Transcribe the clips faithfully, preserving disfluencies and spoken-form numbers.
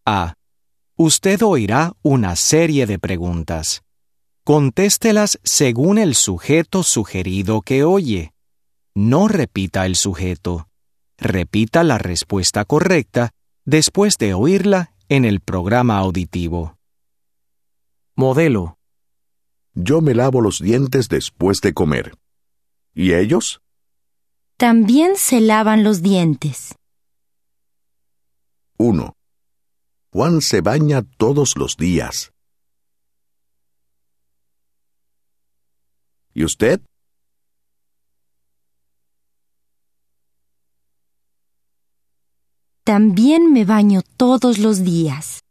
A. Usted oirá una serie de preguntas. Contéstelas según el sujeto sugerido que oye. No repita el sujeto. Repita la respuesta correcta después de oírla en el programa auditivo. Modelo. Yo me lavo los dientes después de comer. ¿Y ellos? También se lavan los dientes. uno. Juan se baña todos los días. ¿Y usted? También me baño todos los días.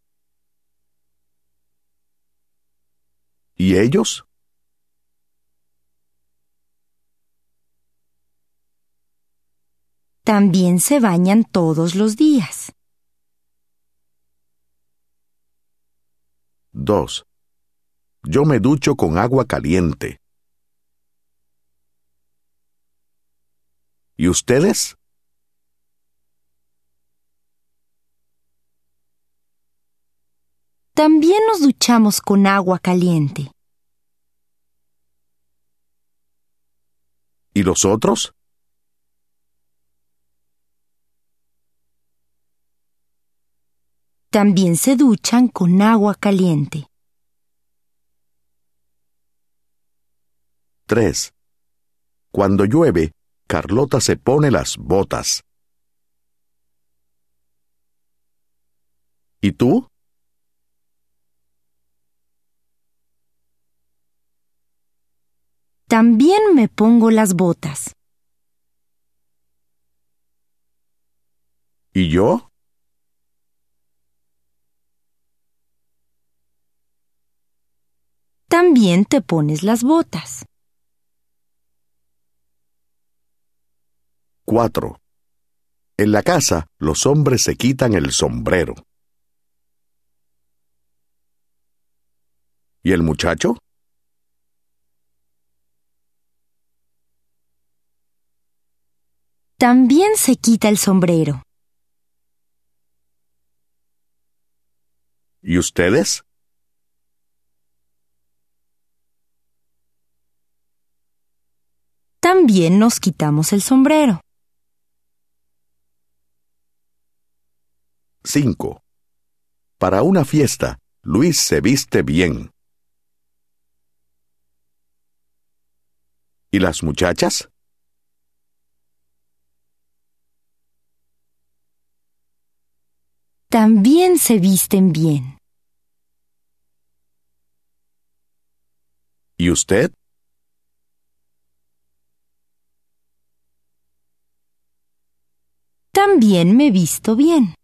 ¿Y ellos? También se bañan todos los días. dos. Yo me ducho con agua caliente. ¿Y ustedes? También nos duchamos con agua caliente. ¿Y los otros? También se duchan con agua caliente. tres. Cuando llueve, Carlota se pone las botas. ¿Y tú? También me pongo las botas. ¿Y yo? También te pones las botas. cuatro. En la casa, los hombres se quitan el sombrero. ¿Y el muchacho? También se quita el sombrero. ¿Y ustedes? También nos quitamos el sombrero. cinco. Para una fiesta, Luis se viste bien. ¿Y las muchachas? También se visten bien. ¿Y usted? También me visto bien.